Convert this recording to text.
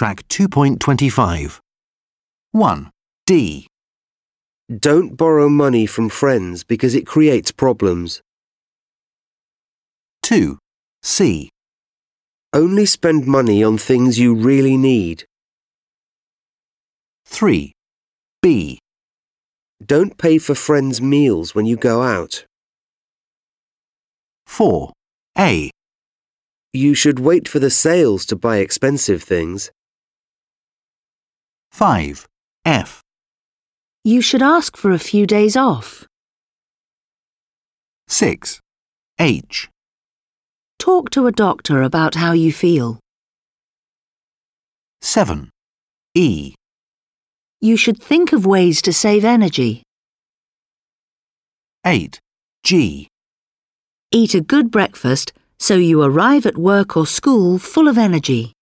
Track 2.25. 1. D. Don't borrow money from friends because it creates problems. 2. C. Only spend money on things you really need. 3. B. Don't pay for friends' meals when you go out. 4. A. You should wait for the sales to buy expensive things. 5. F. You should ask for a few days off. 6. H. Talk to a doctor about how you feel. 7. E. You should think of ways to save energy. 8. G. Eat a good breakfast so you arrive at work or school full of energy.